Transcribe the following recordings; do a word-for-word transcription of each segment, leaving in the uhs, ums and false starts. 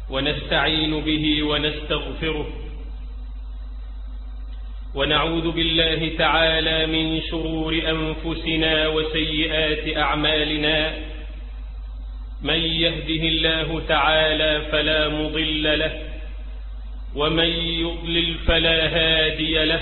ونستعين به ونستغفره، ونعوذ بالله تعالى من شرور أنفسنا وسيئات أعمالنا. من يهده الله تعالى فلا مضل له، ومن يضلل فلا هادي له.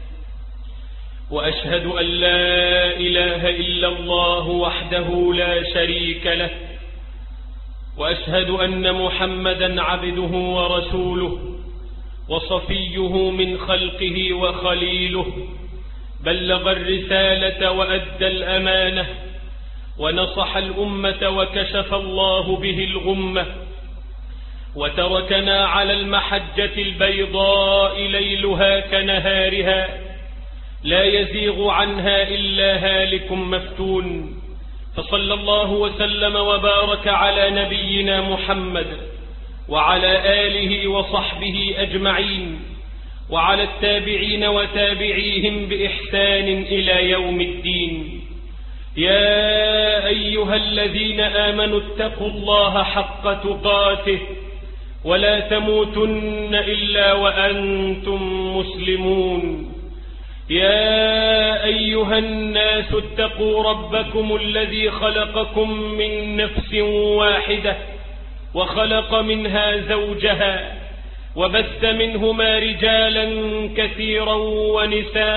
وأشهد أن لا إله إلا الله وحده لا شريك له، وأشهد أن محمدا عبده ورسوله وصفيه من خلقه وخليله. بلغ الرسالة وأدى الأمانة ونصح الأمة وكشف الله به الغمة، وتركنا على المحجة البيضاء ليلها كنهارها لا يزيغ عنها إلا هالك مفتون. فصلى الله وسلم وبارك على نبينا محمد وعلى آله وصحبه أجمعين، وعلى التابعين وتابعيهم بإحسان إلى يوم الدين. يا أيها الذين آمنوا اتقوا الله حق تقاته ولا تموتن إلا وأنتم مسلمون. يا أيها الناس اتقوا ربكم الذي خلقكم من نفس واحدة وخلق منها زوجها وبث منهما رجالا كثيرا ونساء،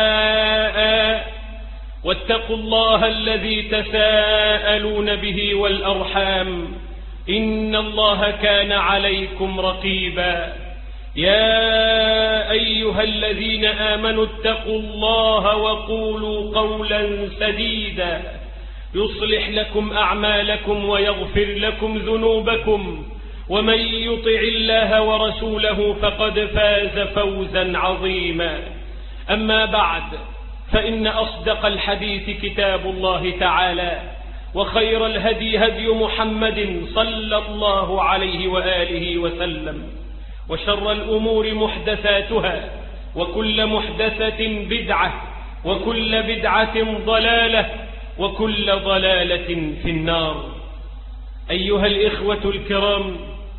واتقوا الله الذي تساءلون به والأرحام، إن الله كان عليكم رقيبا. يا أيها الذين آمنوا اتقوا الله وقولوا قولا سديدا يصلح لكم أعمالكم ويغفر لكم ذنوبكم، ومن يطع الله ورسوله فقد فاز فوزا عظيما. أما بعد، فإن أصدق الحديث كتاب الله تعالى، وخير الهدي هدي محمد صلى الله عليه وآله وسلم، وشر الأمور محدثاتها، وكل محدثة بدعة، وكل بدعة ضلالة، وكل ضلالة في النار. أيها الإخوة الكرام،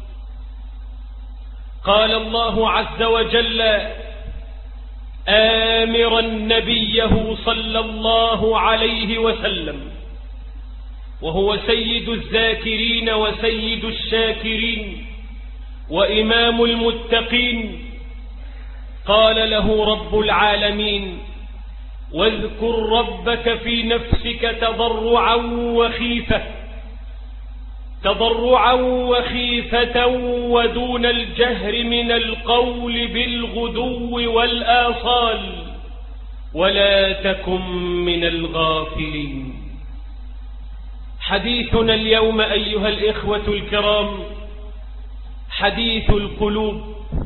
قال الله عز وجل آمرا نبيه صلى الله عليه وسلم، وهو سيد الذاكرين وسيد الشاكرين وإمام المتقين. قال له رب العالمين: واذكر ربك في نفسك تضرعا وخيفة تضرعا وخيفة ودون الجهر من القول بالغدو والآصال ولا تكن من الغافلين. حديثنا اليوم أيها الإخوة الكرام حديث القلوب،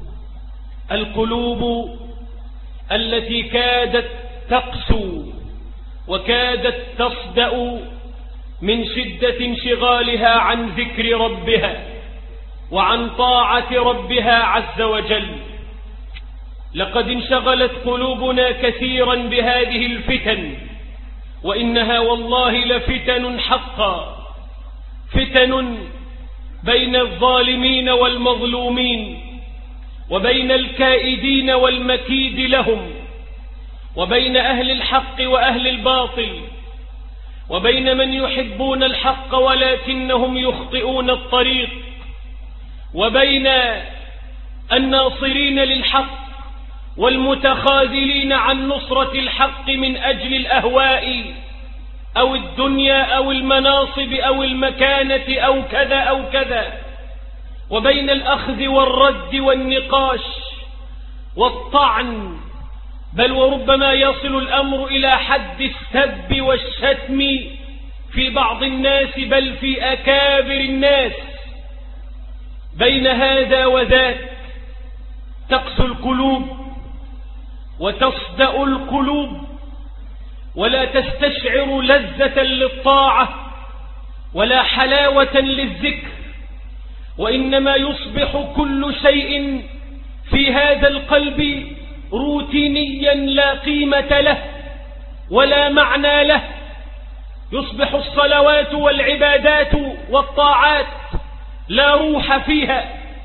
القلوب التي كادت تقسو وكادت تصدأ من شدة انشغالها عن ذكر ربها وعن طاعة ربها عز وجل. لقد انشغلت قلوبنا كثيرا بهذه الفتن، وإنها والله لفتن حقا، فتن بين الظالمين والمظلومين، وبين الكائدين والمكيد لهم، وبين أهل الحق وأهل الباطل، وبين من يحبون الحق ولكنهم يخطئون الطريق، وبين الناصرين للحق والمتخاذلين عن نصرة الحق من أجل الأهواء أو الدنيا أو المناصب أو المكانة أو كذا أو كذا، وبين الأخذ والرد والنقاش والطعن، بل وربما يصل الأمر إلى حد السب والشتم في بعض الناس، بل في أكابر الناس. بين هذا وذاك تقسو القلوب وتصدأ القلوب، ولا تستشعر لذة للطاعة ولا حلاوة للذكر، وإنما يصبح كل شيء في هذا القلب روتينيا لا قيمة له ولا معنى له. يصبح الصلوات والعبادات والطاعات لا روح فيها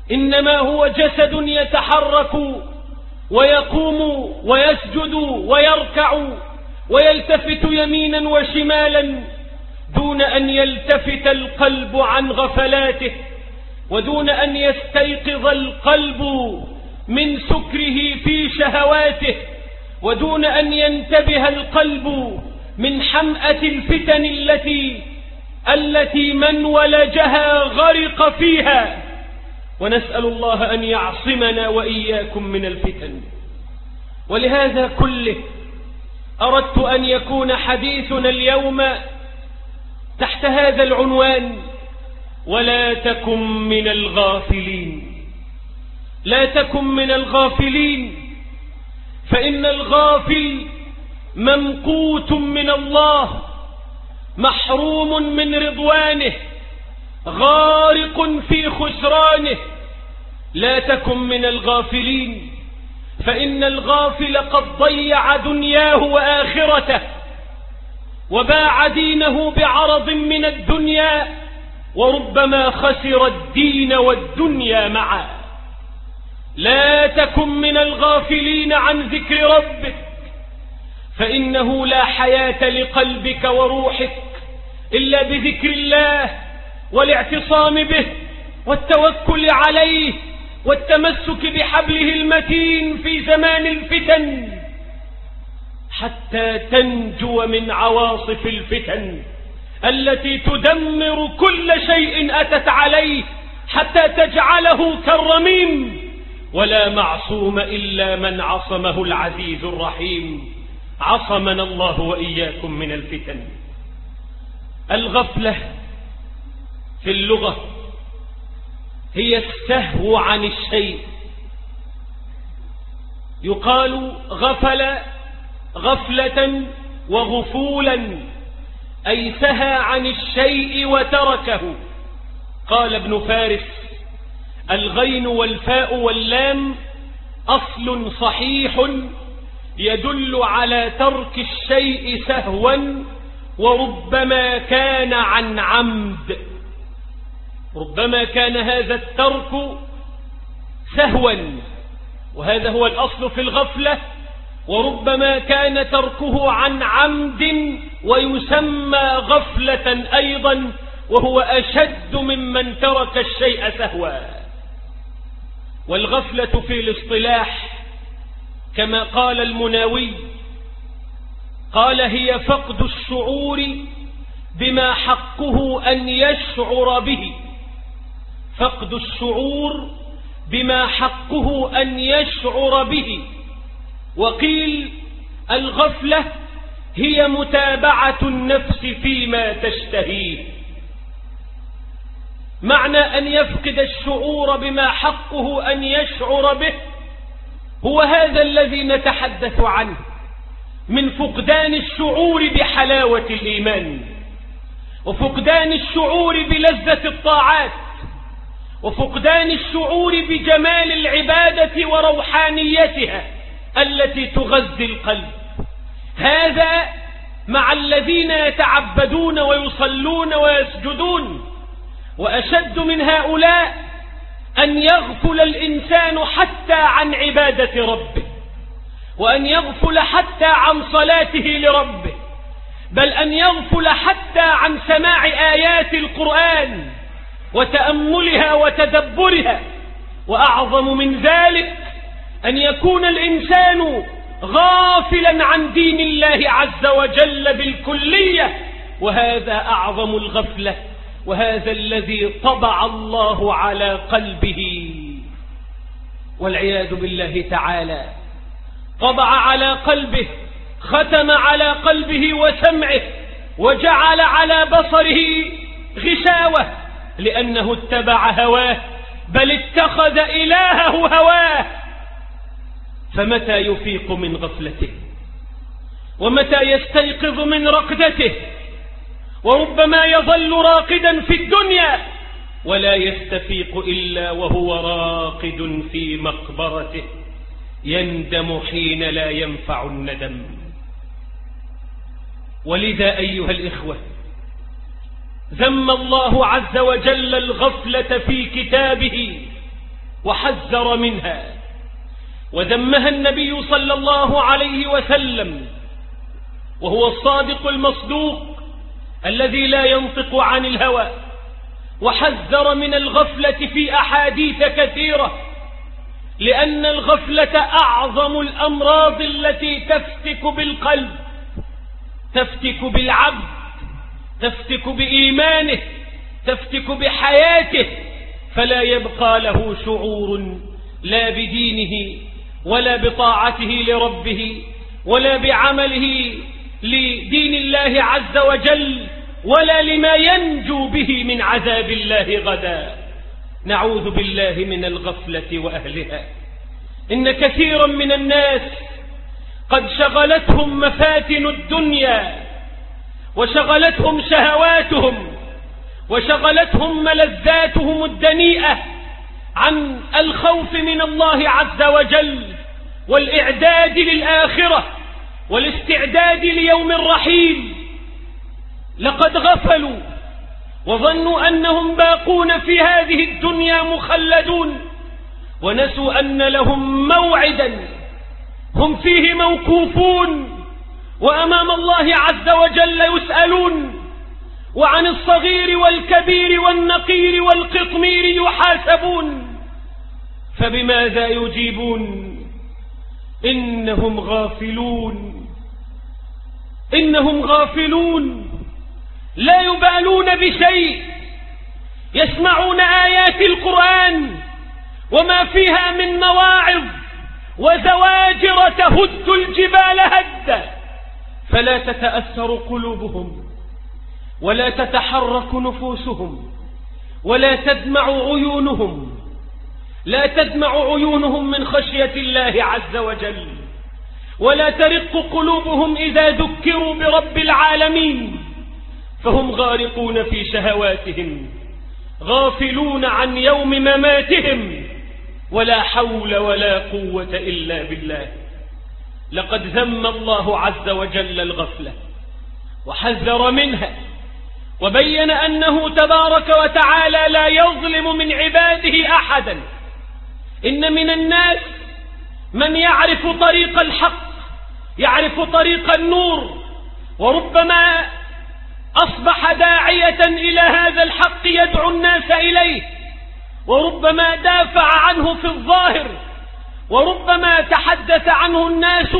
إنما هو جسد يتحرك ويقوم ويسجد ويركع ويلتفت يمينا وشمالا دون أن يلتفت القلب عن غفلاته، ودون أن يستيقظ القلب من سكره في شهواته، ودون أن ينتبه القلب من حمأة الفتن التي التي من ولجها غرق فيها. ونسأل الله أن يعصمنا وإياكم من الفتن. ولهذا كله أردت أن يكون حديثنا اليوم تحت هذا العنوان: ولا تكن من الغافلين. لا تكن من الغافلين، فإن الغافل ممقوت من الله، محروم من رضوانه، غارق في خسرانه. لا تكن من الغافلين، فإن الغافل قد ضيع دنياه وآخرته، وباع دينه بعرض من الدنيا، وربما خسر الدين والدنيا معا. لا تكن من الغافلين عن ذكر ربك، فإنه لا حياة لقلبك وروحك إلا بذكر الله والاعتصام به والتوكل عليه والتمسك بحبله المتين في زمان الفتن، حتى تنجو من عواصف الفتن التي تدمر كل شيء أتت عليه، حتى تجعله كالرميم. ولا معصوم إلا من عصمه العزيز الرحيم. عصمنا الله وإياكم من الفتن. الغفلة في اللغة هي السهو عن الشيء. يقال غفل غفلة وغفولا، أي سهى عن الشيء وتركه. قال ابن فارس: الغين والفاء واللام أصل صحيح يدل على ترك الشيء سهوا، وربما كان عن عمد. ربما كان هذا الترك سهوا، وهذا هو الأصل في الغفلة، وربما كان تركه عن عمد ويسمى غفلة أيضا، وهو أشد ممن ترك الشيء سهوا. والغفلة في الاصطلاح كما قال المناوي، قال: هي فقد الشعور بما حقه أن يشعر به. فقد الشعور بما حقه أن يشعر به. وقيل: الغفلة هي متابعة النفس فيما تشتهيه. معنى أن يفقد الشعور بما حقه أن يشعر به هو هذا الذي نتحدث عنه، من فقدان الشعور بحلاوة الإيمان، وفقدان الشعور بلذة الطاعات، وفقدان الشعور بجمال العبادة وروحانيتها التي تغذي القلب. هذا مع الذين يتعبدون ويصلون ويسجدون. وأشد من هؤلاء أن يغفل الإنسان حتى عن عبادة ربه، وأن يغفل حتى عن صلاته لربه، بل أن يغفل حتى عن سماع آيات القرآن وتأملها وتدبرها. وأعظم من ذلك أن يكون الإنسان غافلا عن دين الله عز وجل بالكلية، وهذا أعظم الغفلة، وهذا الذي طبع الله على قلبه والعياذ بالله تعالى. طبع على قلبه، ختم على قلبه وسمعه، وجعل على بصره غشاوة، لأنه اتبع هواه، بل اتخذ إلهه هواه. فمتى يفيق من غفلته؟ ومتى يستيقظ من رقدته؟ وربما يظل راقدا في الدنيا ولا يستفيق إلا وهو راقد في مقبرته، يندم حين لا ينفع الندم. ولذا أيها الإخوة، ذم الله عز وجل الغفلة في كتابه، وحذر منها، وذمها النبي صلى الله عليه وسلم وهو الصادق المصدوق الذي لا ينطق عن الهوى، وحذر من الغفلة في أحاديث كثيرة، لأن الغفلة أعظم الأمراض التي تفتك بالقلب، تفتك بالعبد، تفتك بإيمانه، تفتك بحياته، فلا يبقى له شعور لا بدينه ولا بطاعته لربه ولا بعمله لدين الله عز وجل ولا لما ينجو به من عذاب الله غدا. نعوذ بالله من الغفلة وأهلها. إن كثيرا من الناس قد شغلتهم مفاتن الدنيا، وشغلتهم شهواتهم، وشغلتهم ملذاتهم الدنيئة عن الخوف من الله عز وجل والإعداد للآخرة والاستعداد ليوم الرحيل. لقد غفلوا وظنوا أنهم باقون في هذه الدنيا مخلدون، ونسوا أن لهم موعدا هم فيه موقوفون، وأمام الله عز وجل يسألون، وعن الصغير والكبير والنقير والقطمير يحاسبون. فبماذا يجيبون؟ إنهم غافلون، إنهم غافلون، لا يبالون بشيء، يسمعون آيات القرآن وما فيها من مواعظ وزواجر تهد الجبال هدا، فلا تتأثر قلوبهم ولا تتحرك نفوسهم ولا تدمع عيونهم، لا تدمع عيونهم من خشية الله عز وجل، ولا ترق قلوبهم إذا ذكروا برب العالمين، فهم غارقون في شهواتهم، غافلون عن يوم مماتهم، ولا حول ولا قوة إلا بالله. لقد ذم الله عز وجل الغفلة وحذر منها، وبين أنه تبارك وتعالى لا يظلم من عباده أحدا. إن من الناس من يعرف طريق الحق، يعرف طريق النور، وربما أصبح داعية إلى هذا الحق يدعو الناس إليه، وربما دافع عنه في الظاهر، وربما تحدث عنه الناس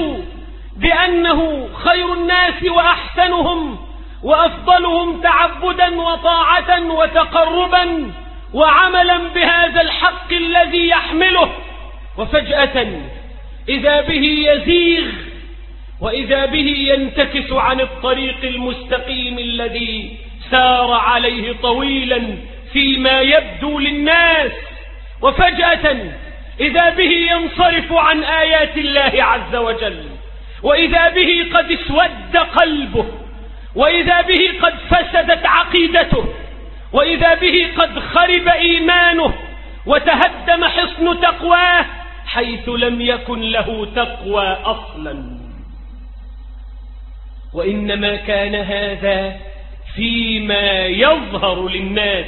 بأنه خير الناس وأحسنهم وأفضلهم تعبدا وطاعة وتقربا وعملا بهذا الحق الذي يحمله، وفجأة إذا به يزيغ، وإذا به ينتكس عن الطريق المستقيم الذي سار عليه طويلا فيما يبدو للناس، وفجأة إذا به ينصرف عن آيات الله عز وجل، وإذا به قد اسود قلبه، وإذا به قد فسدت عقيدته، وإذا به قد خرب إيمانه وتهدم حصن تقواه حيث لم يكن له تقوى أصلا. وإنما كان هذا فيما يظهر للناس،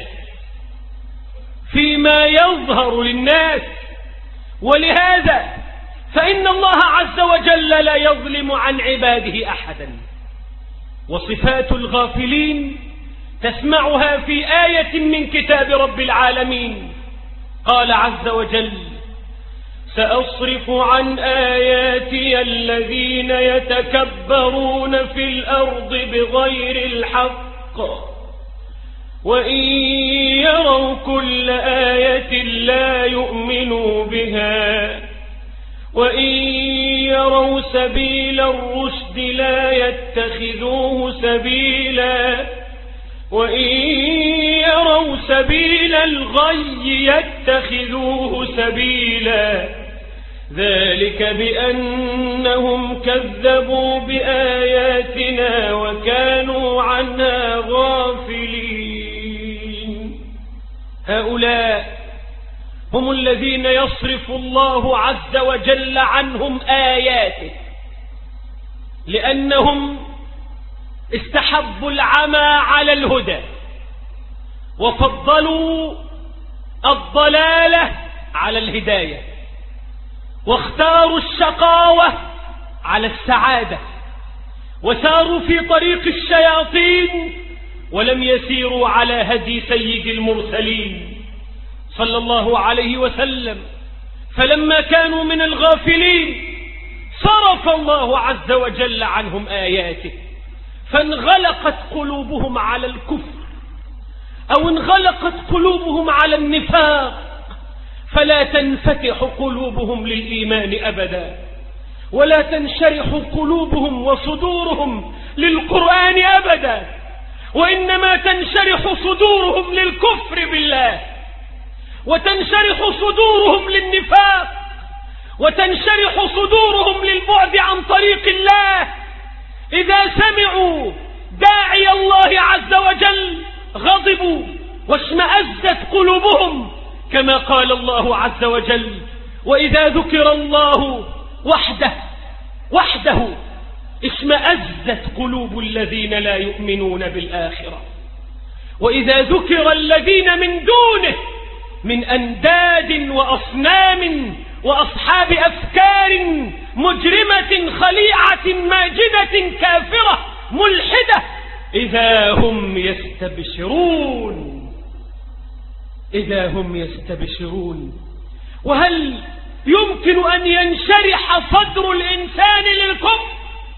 فيما يظهر للناس. ولهذا فإن الله عز وجل لا يظلم عن عباده أحدا. وصفات الغافلين تسمعها في آية من كتاب رب العالمين. قال عز وجل: سأصرف عن آياتي الذين يتكبرون في الأرض بغير الحق وإن يروا كل آية لا يؤمنوا بها وإن يروا سبيل الرشد لا يتخذوه سبيلا وإن يروا سبيل الغي يتخذوه سبيلا ذلك بأنهم كذبوا بآياتنا وكانوا عنها غافلين. هؤلاء هم الذين يصرف الله عز وجل عنهم آياته، لأنهم استحبوا العمى على الهدى، وفضلوا الضلالة على الهداية، واختاروا الشقاوة على السعادة، وساروا في طريق الشياطين ولم يسيروا على هدي سيد المرسلين صلى الله عليه وسلم. فلما كانوا من الغافلين صرف الله عز وجل عنهم آياته، فانغلقت قلوبهم على الكفر أو انغلقت قلوبهم على النفاق، فلا تنفتح قلوبهم للإيمان أبدا، ولا تنشرح قلوبهم وصدورهم للقرآن أبدا، وإنما تنشرح صدورهم للكفر بالله، وتنشرح صدورهم للنفاق، وتنشرح صدورهم للبعد عن طريق الله. إذا سمعوا داعي الله عز وجل غضبوا واشمأزت قلوبهم، كما قال الله عز وجل: وإذا ذكر الله وحده وحده اشمأزت قلوب الذين لا يؤمنون بالآخرة. وإذا ذكر الذين من دونه من أنداد وأصنام وأصحاب أفكار مجرمة خليعة ماجدة كافرة ملحدة إذا هم يستبشرون إذا هم يستبشرون. وهل يمكن أن ينشرح صدر الإنسان للكفر؟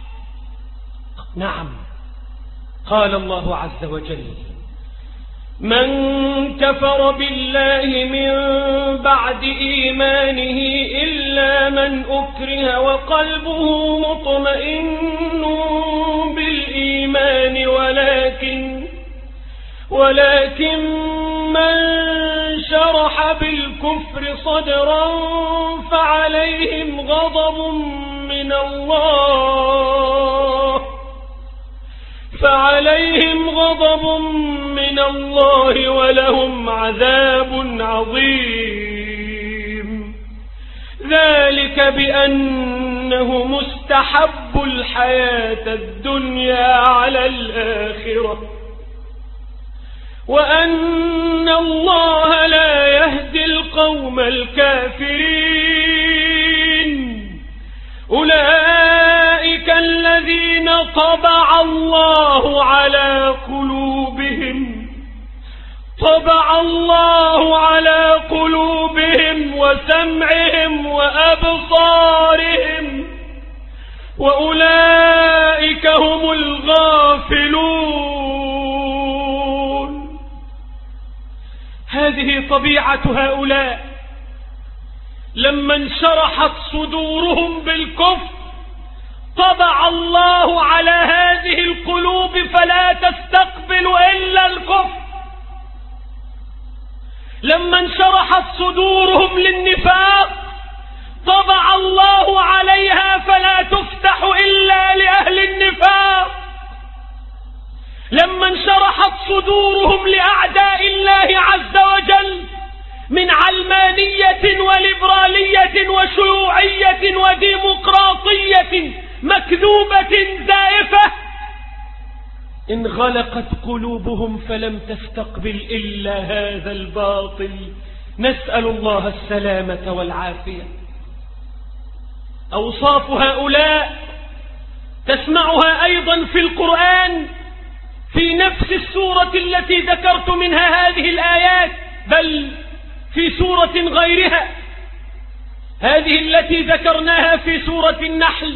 نعم، قال الله عز وجل: من كفر بالله من بعد إيمانه إلا من أكره وقلبه مطمئن بالإيمان ولكن ولكن من شرح بالكفر صدرا فعليهم غضب من الله فعليهم غضب من الله ولهم عذاب عظيم. ذلك بأنه مستحب الحياة الدنيا على الآخرة، وأن الله لا يهدي القوم الكافرين. أولئك الذين طبع الله على قلوبهم طبع الله على قلوبهم وسمعهم وأبصارهم، وأولئك هم الغافلون. هذه طبيعة هؤلاء، لما انشرحت صدورهم بالكفر طبع الله على هذه القلوب فلا تستقبل إلا الكفر. لما انشرحت صدورهم للنفاق طبع الله عليها فلا تفتح إلا لأهل النفاق. لما انشرحت صدورهم لأعداء الله عز وجل من علمانية وليبرالية وشيوعية وديمقراطية مكذوبة زائفة، انغلقت قلوبهم فلم تستقبل إلا هذا الباطل. نسأل الله السلامة والعافية. أوصاف هؤلاء تسمعها أيضا في القرآن في نفس السورة التي ذكرت منها هذه الآيات، بل في سورة غيرها، هذه التي ذكرناها في سورة النحل،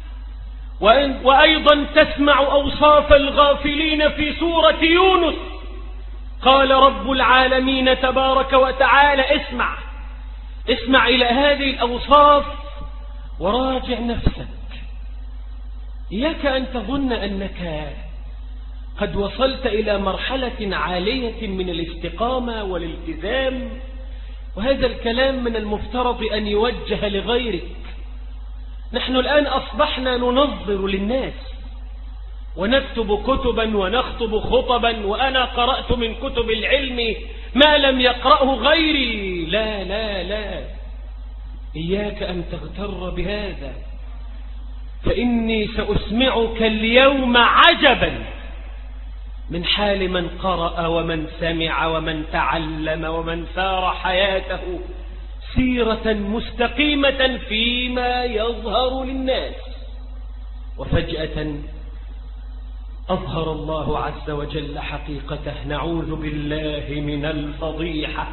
وأيضا تسمع أوصاف الغافلين في سورة يونس. قال رب العالمين تبارك وتعالى: اسمع اسمع إلى هذه الأوصاف وراجع نفسك. إياك أن تظن أنك قد وصلت إلى مرحلة عالية من الاستقامة والالتزام، وهذا الكلام من المفترض أن يوجه لغيرك. نحن الآن أصبحنا ننظر للناس ونكتب كتبا ونخطب خطبا، وأنا قرأت من كتب العلم ما لم يقرأه غيري. لا لا لا، إياك أن تغتر بهذا، فإني سأسمعك اليوم عجبا من حال من قرأ ومن سمع ومن تعلم ومن سار حياته سيرة مستقيمة فيما يظهر للناس، وفجأة أظهر الله عز وجل حقيقته. نعوذ بالله من الفضيحة،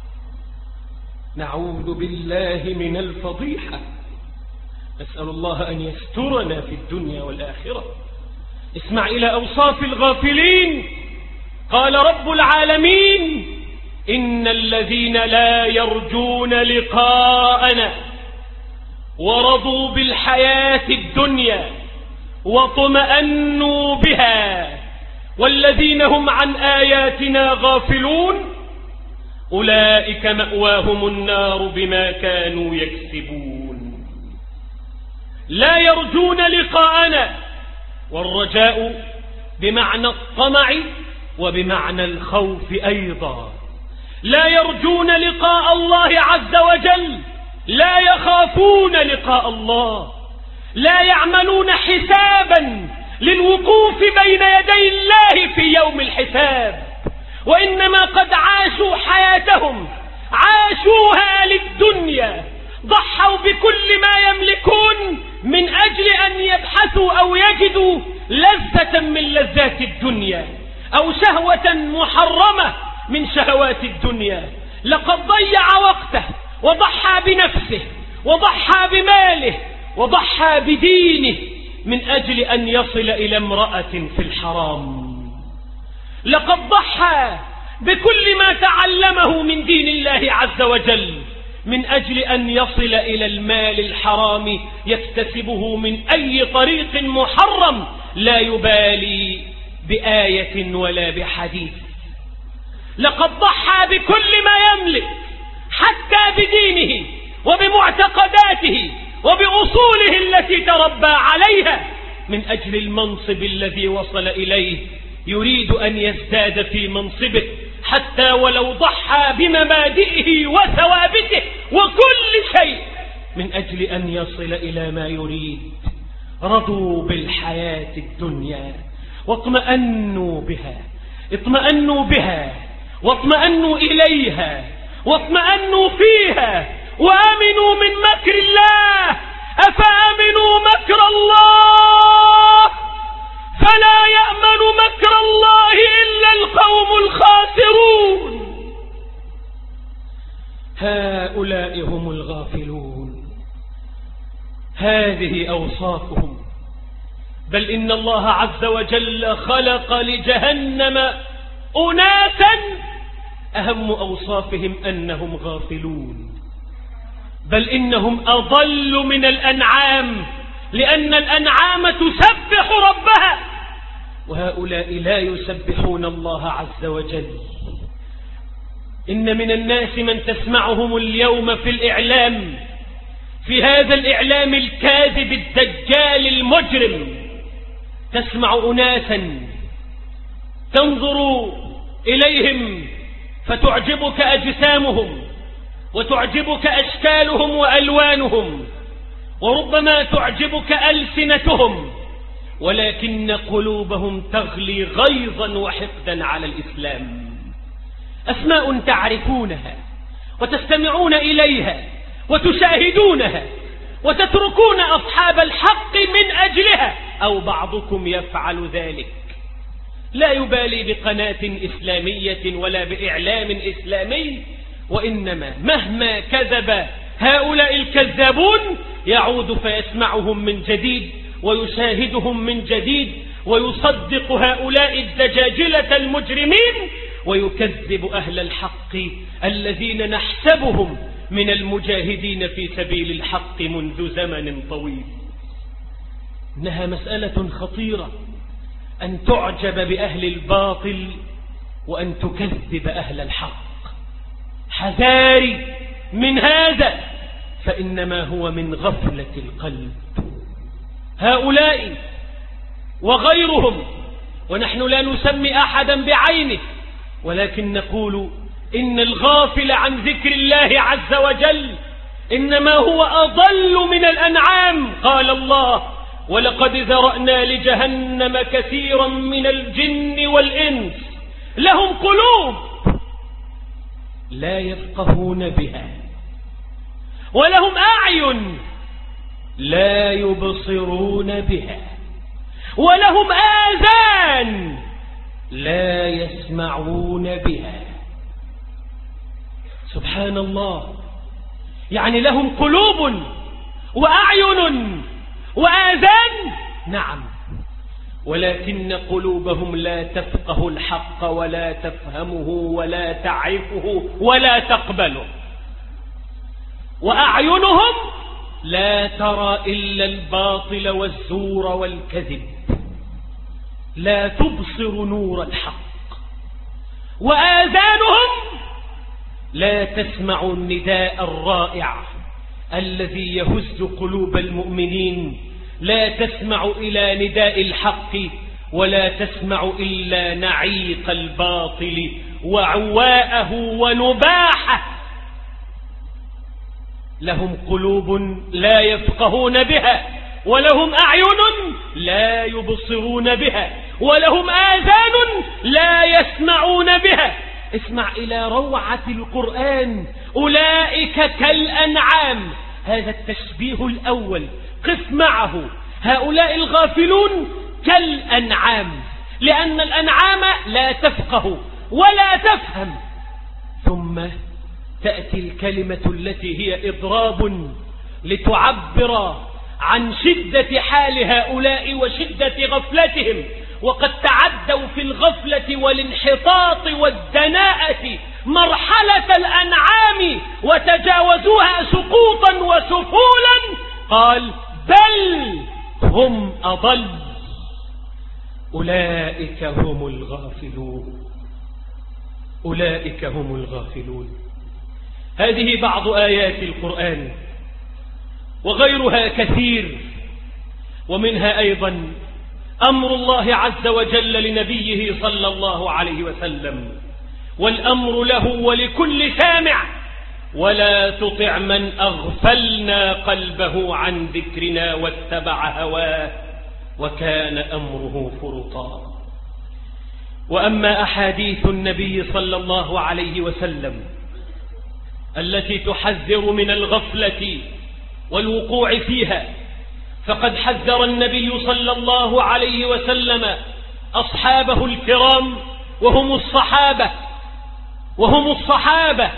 نعوذ بالله من الفضيحة. نسأل الله أن يسترنا في الدنيا والآخرة. اسمع إلى أوصاف الغافلين. قال رب العالمين: إن الذين لا يرجون لقاءنا ورضوا بالحياة الدنيا واطمأنوا بها والذين هم عن آياتنا غافلون أولئك مأواهم النار بما كانوا يكسبون. لا يرجون لقاءنا، والرجاء بمعنى الطمع وبمعنى الخوف أيضا. لا يرجون لقاء الله عز وجل، لا يخافون لقاء الله، لا يعملون حسابا للوقوف بين يدي الله في يوم الحساب، وإنما قد عاشوا حياتهم، عاشوها للدنيا، ضحوا بكل ما يملكون من أجل أن يبحثوا أو يجدوا لذة من لذات الدنيا أو شهوة محرمة من شهوات الدنيا. لقد ضيع وقته وضحى بنفسه وضحى بماله وضحى بدينه من أجل أن يصل إلى امرأة في الحرام. لقد ضحى بكل ما تعلمه من دين الله عز وجل من أجل أن يصل إلى المال الحرام يكتسبه من أي طريق محرم، لا يبالي بآية ولا بحديث. لقد ضحى بكل ما يملك حتى بدينه وبمعتقداته وبأصوله التي تربى عليها من أجل المنصب الذي وصل إليه. يريد أن يزداد في منصبه حتى ولو ضحى بمبادئه وثوابته وكل شيء من أجل أن يصل إلى ما يريد. رضوا بالحياة الدنيا واطمأنوا بها، اطمأنوا بها واطمأنوا إليها واطمأنوا فيها وآمنوا من مكر الله. أفأمنوا مكر الله فلا يأمن مكر الله إلا القوم الخاسرون. هؤلاء هم الغافلون، هذه أوصافهم. بل إن الله عز وجل خلق لجهنم أناسا أهم أوصافهم أنهم غافلون، بل إنهم أضل من الأنعام، لأن الأنعام تسبح ربها وهؤلاء لا يسبحون الله عز وجل. إن من الناس من تسمعهم اليوم في الإعلام، في هذا الإعلام الكاذب الدجال المجرم، تسمع أناسا تنظر إليهم فتعجبك أجسامهم وتعجبك أشكالهم وألوانهم وربما تعجبك ألسنتهم، ولكن قلوبهم تغلي غيظا وحقدا على الإسلام. أسماء تعرفونها وتستمعون إليها وتشاهدونها وتتركون أصحاب الحق من أجلها، أو بعضكم يفعل ذلك. لا يبالي بقناة إسلامية ولا بإعلام إسلامي، وإنما مهما كذب هؤلاء الكذابون يعود فيسمعهم من جديد ويشاهدهم من جديد ويصدق هؤلاء الدجاجلة المجرمين ويكذب أهل الحق الذين نحسبهم من المجاهدين في سبيل الحق منذ زمن طويل. إنها مسألة خطيرة أن تعجب بأهل الباطل وأن تكذب أهل الحق. حذاري من هذا، فإنما هو من غفلة القلب. هؤلاء وغيرهم، ونحن لا نسمي أحدا بعينه، ولكن نقول إن الغافل عن ذكر الله عز وجل إنما هو أضل من الأنعام. قال الله: ولقد ذرأنا لجهنم كثيرا من الجن والإنس لهم قلوب لا يفقهون بها ولهم أعين لا يبصرون بها، ولهم آذان لا يسمعون بها. سبحان الله، يعني لهم قلوب وأعين وآذان، نعم، ولكن قلوبهم لا تفقه الحق ولا تفهمه ولا تعرفه ولا تقبله، وأعينهم لا ترى إلا الباطل والزور والكذب، لا تبصر نور الحق، وآذانهم لا تسمع النداء الرائع الذي يهز قلوب المؤمنين، لا تسمع إلى نداء الحق ولا تسمع إلا نعيق الباطل وعواءه ونباحه. لهم قلوب لا يفقهون بها، ولهم أعين لا يبصرون بها، ولهم آذان لا يسمعون بها. اسمع إلى روعة القرآن، أولئك كالأنعام، هذا التشبيه الأول، قف معه، هؤلاء الغافلون كالأنعام، لأن الأنعام لا تفقه ولا تفهم. ثم تأتي الكلمة التي هي إضراب لتعبر عن شدة حال هؤلاء وشدة غفلتهم، وقد تعدوا في الغفلة والانحطاط والدناءة مرحلة الأنعام وتجاوزوها سقوطا وسفولا. قال بل هم أضل، أولئك هم الغافلون، أولئك هم الغافلون. هذه بعض آيات القرآن، وغيرها كثير، ومنها أيضا أمر الله عز وجل لنبيه صلى الله عليه وسلم، والأمر له ولكل سامع: ولا تطع من أغفلنا قلبه عن ذكرنا واتبع هواه وكان أمره فرطا. وأما أحاديث النبي صلى الله عليه وسلم التي تحذر من الغفلة والوقوع فيها، فقد حذر النبي صلى الله عليه وسلم أصحابه الكرام، وهم الصحابة وهم الصحابة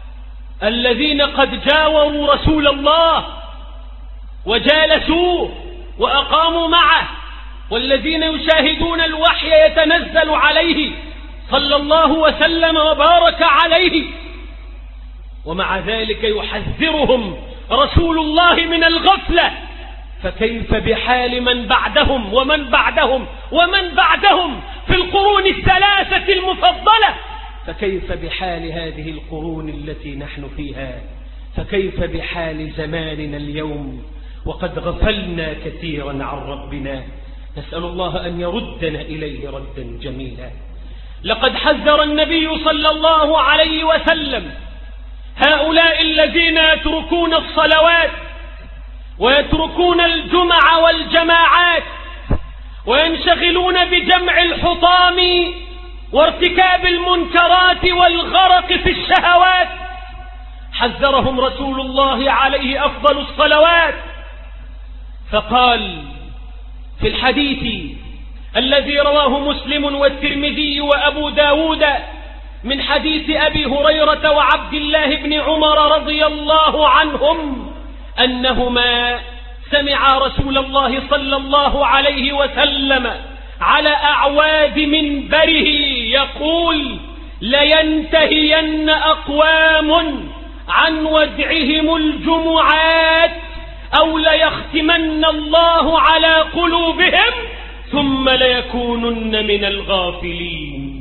الذين قد جاوروا رسول الله وجالسوه وأقاموا معه، والذين يشاهدون الوحي يتنزل عليه صلى الله وسلم وبارك عليه، ومع ذلك يحذرهم رسول الله من الغفلة. فكيف بحال من بعدهم ومن بعدهم ومن بعدهم في القرون الثلاثة المفضلة؟ فكيف بحال هذه القرون التي نحن فيها؟ فكيف بحال زماننا اليوم وقد غفلنا كثيرا عن ربنا؟ نسأل الله أن يردنا إليه ردا جميلا. لقد حذر النبي صلى الله عليه وسلم هؤلاء الذين يتركون الصلوات ويتركون الجمع والجماعات وينشغلون بجمع الحطام وارتكاب المنكرات والغرق في الشهوات. حذرهم رسول الله عليه أفضل الصلوات، فقال في الحديث الذي رواه مسلم والترمذي وأبو داود من حديث أبي هريرة وعبد الله بن عمر رضي الله عنهم أنهما سمع رسول الله صلى الله عليه وسلم على أعواد منبره يقول: لينتهين أقوام عن ودعهم الجمعات أو ليختمن الله على قلوبهم ثم ليكونن من الغافلين.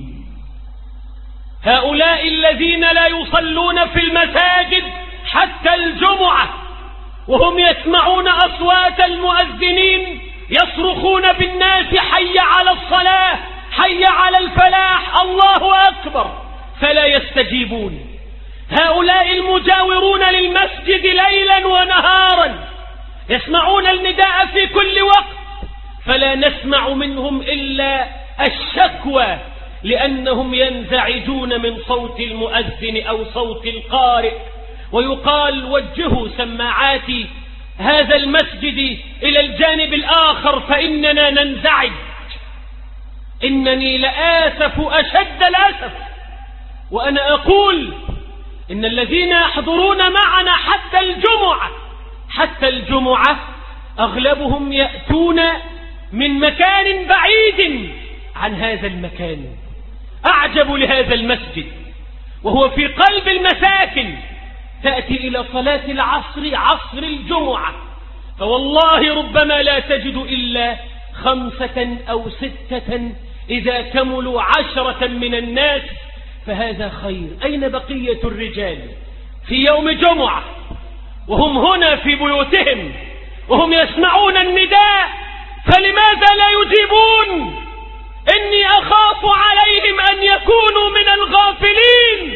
هؤلاء الذين لا يصلون في المساجد حتى الجمعة وهم يسمعون أصوات المؤذنين يصرخون بالناس: حي على الصلاة، حي على الفلاح، الله أكبر، فلا يستجيبون. هؤلاء المجاورون للمسجد ليلا ونهارا يسمعون النداء في كل وقت، فلا نسمع منهم إلا الشكوى، لأنهم ينزعجون من صوت المؤذن أو صوت القارئ، ويقال وجهوا سماعات هذا المسجد إلى الجانب الآخر فإننا ننزعج. إنني لآسف أشد الأسف وأنا أقول إن الذين يحضرون معنا حتى الجمعة حتى الجمعة أغلبهم يأتون من مكان بعيد عن هذا المكان. أعجب لهذا المسجد وهو في قلب المساكن، تأتي إلى صلاة العصر عصر الجمعة فوالله ربما لا تجد إلا خمسة أو ستة إذا كملوا عشرة من الناس، فهذا خير. أين بقية الرجال في يوم جمعة وهم هنا في بيوتهم وهم يسمعون النداء، فلماذا لا يجيبون؟ إني أخاف عليهم أن يكونوا من الغافلين.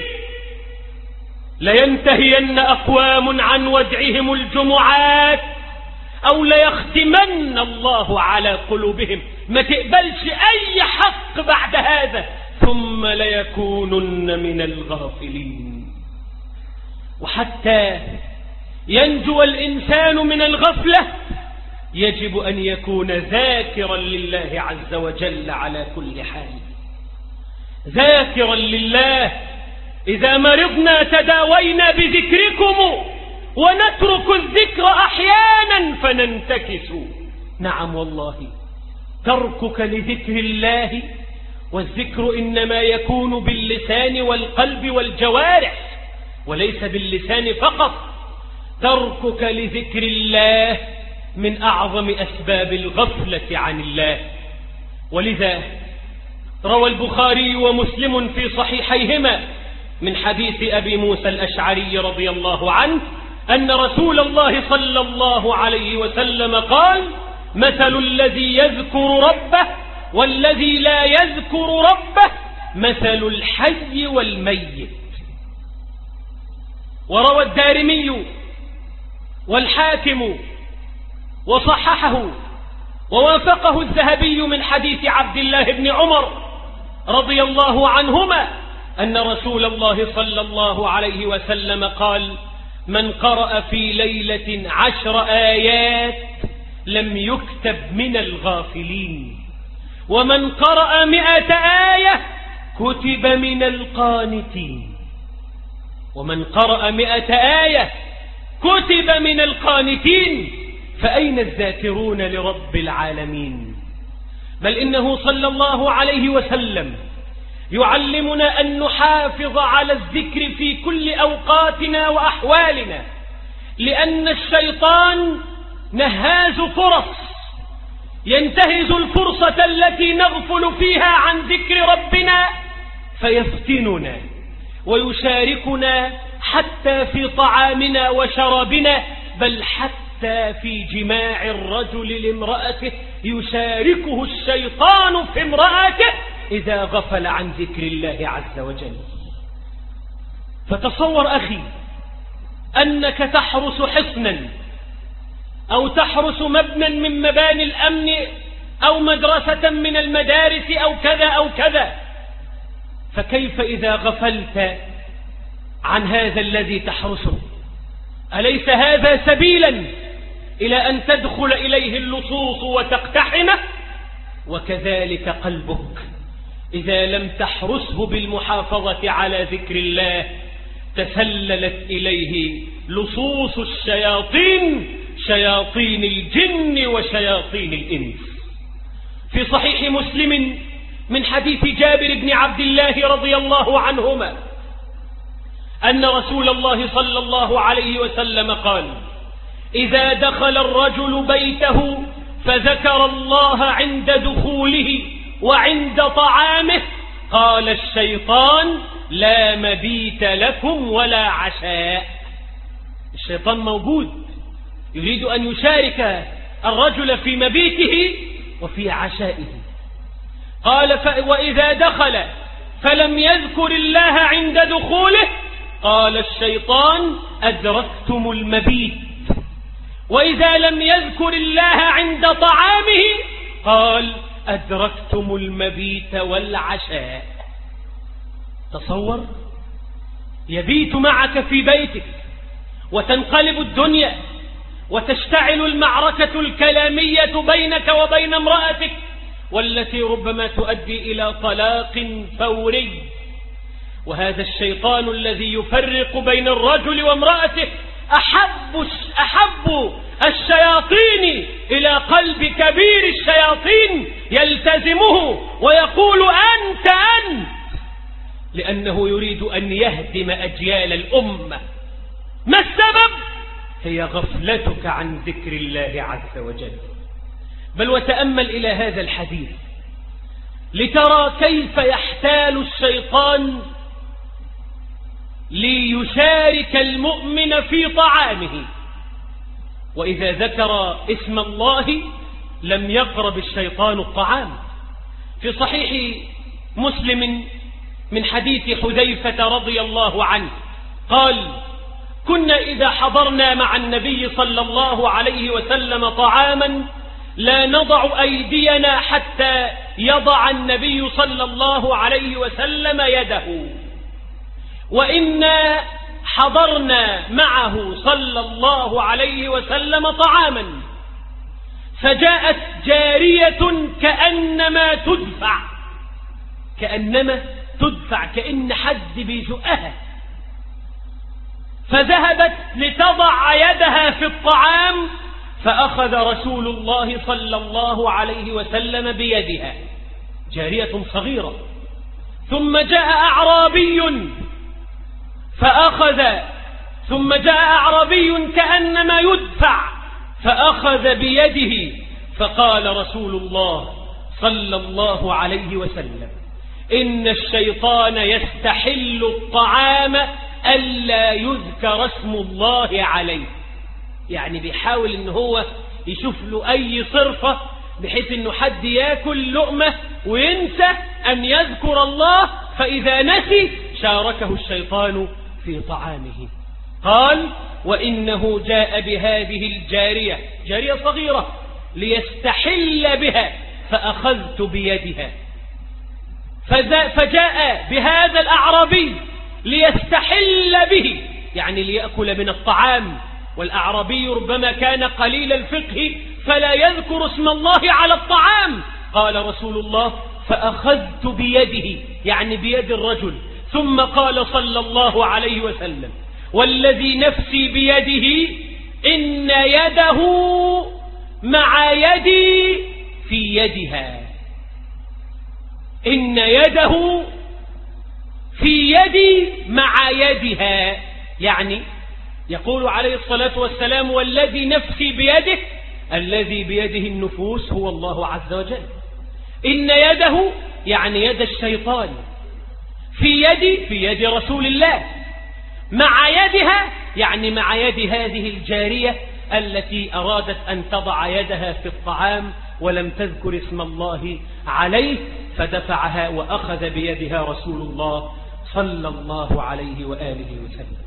لينتهين أقوام عن ودعهم الجمعات أو ليختمن الله على قلوبهم. ما تقبلش أي حق بعد هذا ثم ليكونن من الغافلين. وحتى ينجو الإنسان من الغفلة يجب أن يكون ذاكرا لله عز وجل على كل حال، ذاكرا لله. إذا مرضنا تداوينا بذكركم ونترك الذكر أحيانا فننتكس. نعم والله، تركك لذكر الله، والذكر إنما يكون باللسان والقلب والجوارح وليس باللسان فقط. تركك لذكر الله من أعظم أسباب الغفلة عن الله. ولذا روى البخاري ومسلم في صحيحيهما من حديث أبي موسى الأشعري رضي الله عنه أن رسول الله صلى الله عليه وسلم قال: مثل الذي يذكر ربه والذي لا يذكر ربه مثل الحي والميت. وروى الدارمي والحاكم وصححه ووافقه الذهبي من حديث عبد الله بن عمر رضي الله عنهما أن رسول الله صلى الله عليه وسلم قال: من قرأ في ليلة عشر آيات لم يكتب من الغافلين، ومن قرأ مئة آية كتب من القانتين. ومن قرأ مئة آية كتب من القانتين. فأين الذاكرون لرب العالمين؟ بل إنه صلى الله عليه وسلم يعلمنا أن نحافظ على الذكر في كل أوقاتنا وأحوالنا، لأن الشيطان نهاز فرص، ينتهز الفرصة التي نغفل فيها عن ذكر ربنا فيفتننا ويشاركنا حتى في طعامنا وشرابنا، بل حتى في جماع الرجل لامرأته يشاركه الشيطان في امرأته إذا غفل عن ذكر الله عز وجل. فتصور أخي أنك تحرس حصنا أو تحرس مبنى من مباني الأمن أو مدرسة من المدارس أو كذا أو كذا، فكيف إذا غفلت عن هذا الذي تحرسه؟ أليس هذا سبيلا إلى أن تدخل إليه اللصوص وتقتحمه؟ وكذلك قلبك إذا لم تحرسه بالمحافظة على ذكر الله تسللت إليه لصوص الشياطين، شياطين الجن وشياطين الإنس. في صحيح مسلم من حديث جابر بن عبد الله رضي الله عنهما أن رسول الله صلى الله عليه وسلم قال: إذا دخل الرجل بيته فذكر الله عند دخوله وعند طعامه قال الشيطان: لا مبيت لكم ولا عشاء. الشيطان موجود يريد أن يشارك الرجل في مبيته وفي عشائه. قال: وإذا دخل فلم يذكر الله عند دخوله قال الشيطان: أدركتم المبيت. وإذا لم يذكر الله عند طعامه قال: أدركتم المبيت والعشاء. تصور، يبيت معك في بيتك وتنقلب الدنيا وتشتعل المعركة الكلامية بينك وبين امرأتك، والتي ربما تؤدي إلى طلاق فوري. وهذا الشيطان الذي يفرق بين الرجل وامرأته أحب, أحب الشياطين إلى قلب كبير الشياطين يلتزمه ويقول أنت أنت، لأنه يريد أن يهدم أجيال الأمة. ما السبب؟ هي غفلتك عن ذكر الله عز وجل. بل وتأمل إلى هذا الحديث لترى كيف يحتال الشيطان ليشارك المؤمن في طعامه، وإذا ذكر اسم الله لم يقرب الشيطان الطعام. في صحيح مسلم من حديث حذيفة رضي الله عنه قال: كنا إذا حضرنا مع النبي صلى الله عليه وسلم طعاما لا نضع أيدينا حتى يضع النبي صلى الله عليه وسلم يده، وإنا حضرنا معه صلى الله عليه وسلم طعاما فجاءت جارية كأنما تدفع كأنما تدفع كأن حد بيزقها، فذهبت لتضع يدها في الطعام فأخذ رسول الله صلى الله عليه وسلم بيدها، جارية صغيرة. ثم جاء أعرابي فأخذ ثم جاء أعرابي كأنما يدفع فأخذ بيده، فقال رسول الله صلى الله عليه وسلم: إن الشيطان يستحل الطعام ألا يذكر اسم الله عليه. يعني بيحاول إن هو يشوف له أي صرفة بحيث إنه حد يأكل لقمة وينسى أن يذكر الله، فإذا نسي شاركه الشيطان في طعامه. قال: وإنه جاء بهذه الجارية، جارية صغيرة، ليستحل بها فأخذت بيدها. فجاء بهذا الأعرابي ليستحل به، يعني ليأكل من الطعام، والأعرابي ربما كان قليل الفقه فلا يذكر اسم الله على الطعام. قال رسول الله: فأخذت بيده، يعني بيد الرجل. ثم قال صلى الله عليه وسلم: والذي نفسي بيده إن يده مع يدي في يدها، إن يده في يدي مع يدها. يعني يقول عليه الصلاة والسلام: والذي نفسي بيده، الذي بيده النفوس هو الله عز وجل. إن يده يعني يد الشيطان، في يدي في يد رسول الله، مع يدها يعني مع يد هذه الجارية التي أرادت أن تضع يدها في الطعام ولم تذكر اسم الله عليه، فدفعها وأخذ بيدها رسول الله صلى الله عليه وآله وسلم.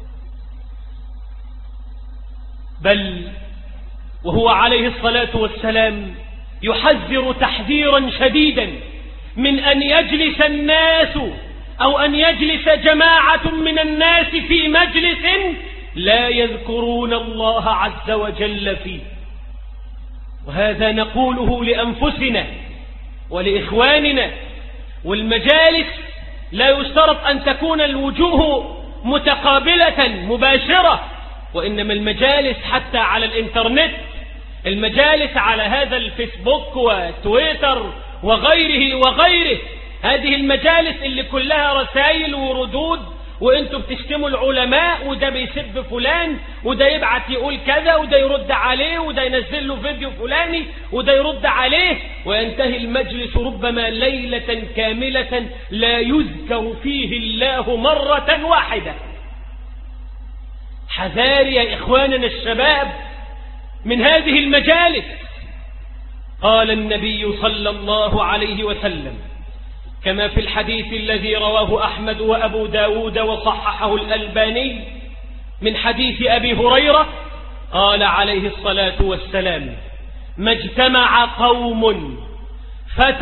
بل وهو عليه الصلاة والسلام يحذر تحذيرا شديدا من أن يجلس الناس أو أن يجلس جماعة من الناس في مجلس لا يذكرون الله عز وجل فيه. وهذا نقوله لأنفسنا ولإخواننا. والمجالس لا يشترط أن تكون الوجوه متقابلة مباشرة، وإنما المجالس حتى على الإنترنت، المجالس على هذا الفيسبوك وتويتر وغيره وغيره، هذه المجالس اللي كلها رسائل وردود، وانتم بتشتموا العلماء، وده بيسب فلان، وده يبعت يقول كذا، وده يرد عليه، وده ينزل له فيديو فلاني، وده يرد عليه، وينتهي المجلس ربما ليلة كاملة لا يذكر فيه الله مرة واحدة. حذار يا إخواننا الشباب من هذه المجالس. قال النبي صلى الله عليه وسلم كما في الحديث الذي رواه أحمد وأبو داود وصححه الألباني من حديث أبي هريرة، قال عليه الصلاة والسلام: ما اجتمع قوم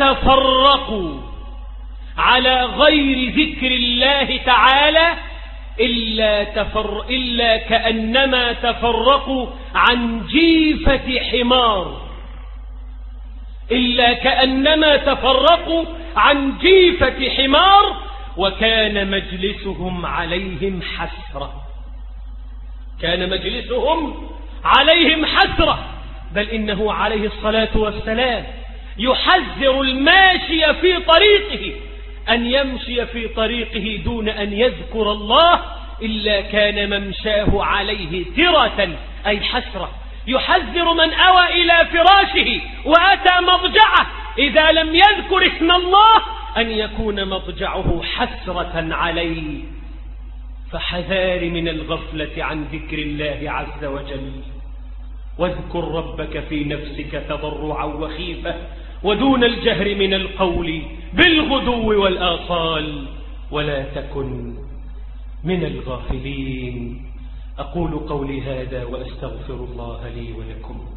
فتفرقوا على غير ذكر الله تعالى إلا, تفر إلا كأنما تفرقوا عن جيفة حمار، إلا كأنما تفرقوا عن جيفة حمار، وكان مجلسهم عليهم حسرة، كان مجلسهم عليهم حسرة. بل إنه عليه الصلاة والسلام يحذر الماشي في طريقه أن يمشي في طريقه دون أن يذكر الله، إلا كان ممشاه عليه ترة أي حسرة. يحذر من أوى إلى فراشه وأتى مضجعه إذا لم يذكر اسم الله أن يكون مضجعه حسرة عليه. فحذار من الغفلة عن ذكر الله عز وجل. واذكر ربك في نفسك تضرعا وخيفة ودون الجهر من القول بالغدو والآصال ولا تكن من الغافلين. أقول قولي هذا وأستغفر الله لي ولكم.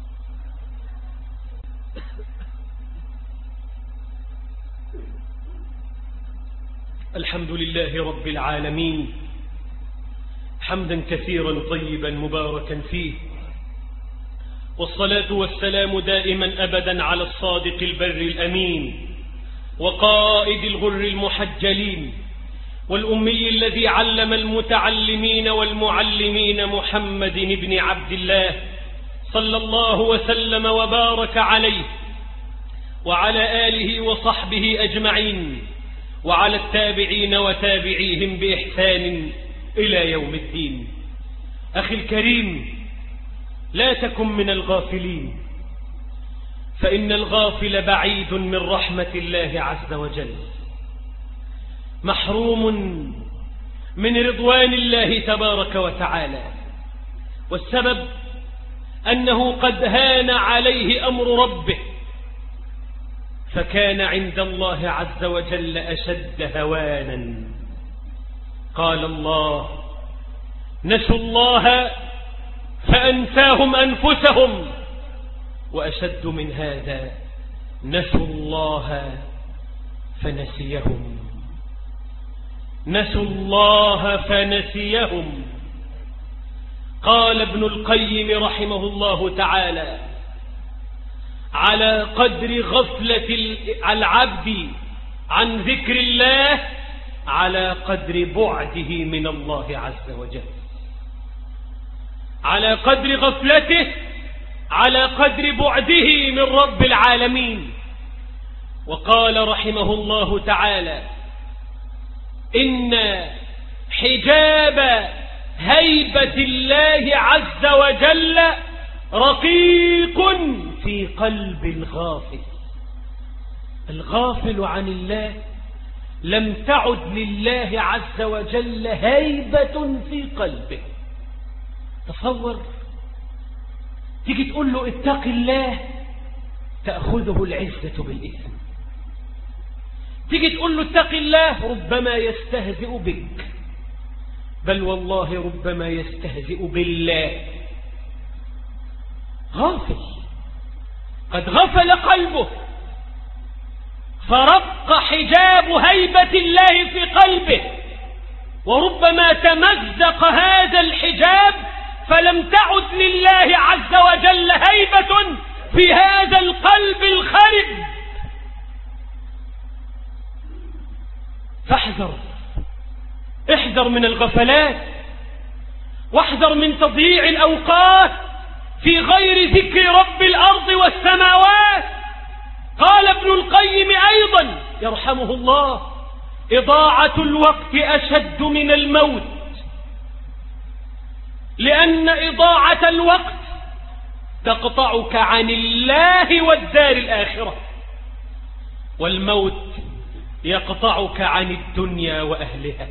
الحمد لله رب العالمين، حمدا كثيرا طيبا مباركا فيه، والصلاة والسلام دائما أبدا على الصادق البر الأمين وقائد الغر المحجلين والأمي الذي علم المتعلمين والمعلمين محمد بن عبد الله صلى الله وسلم وبارك عليه وعلى آله وصحبه أجمعين وعلى التابعين وتابعيهم بإحسان إلى يوم الدين. أخي الكريم، لا تكن من الغافلين، فإن الغافل بعيد من رحمة الله عز وجل، محروم من رضوان الله تبارك وتعالى. والسبب أنه قد هان عليه أمر ربه، فكان عند الله عز وجل أشد هوانا. قال الله: نسوا الله فأنساهم أنفسهم. وأشد من هذا: نسوا الله فنسيهم، نسوا الله فنسيهم. قال ابن القيم رحمه الله تعالى: على قدر غفلة العبد عن ذكر الله على قدر بعده من الله عز وجل، على قدر غفلته على قدر بعده من رب العالمين. وقال رحمه الله تعالى: إن حجاب هيبة الله عز وجل رقيق في قلب الغافل. الغافل عن الله لم تعد لله عز وجل هيبة في قلبه. تصور، تيجي تقول له اتق الله تأخذه العزة بالإثم، تيجي تقول له اتق الله ربما يستهزئ بك، بل والله ربما يستهزئ بالله. غافل، قد غفل قلبه، فرق حجاب هيبة الله في قلبه، وربما تمزق هذا الحجاب فلم تعد لله عز وجل هيبة في هذا القلب الخرب. فاحذر، احذر من الغفلات، واحذر من تضييع الأوقات في غير ذكر رب الأرض والسماوات. قال ابن القيم أيضا يرحمه الله: إضاعة الوقت أشد من الموت، لأن إضاعة الوقت تقطعك عن الله والدار الآخرة، والموت يقطعك عن الدنيا وأهلها.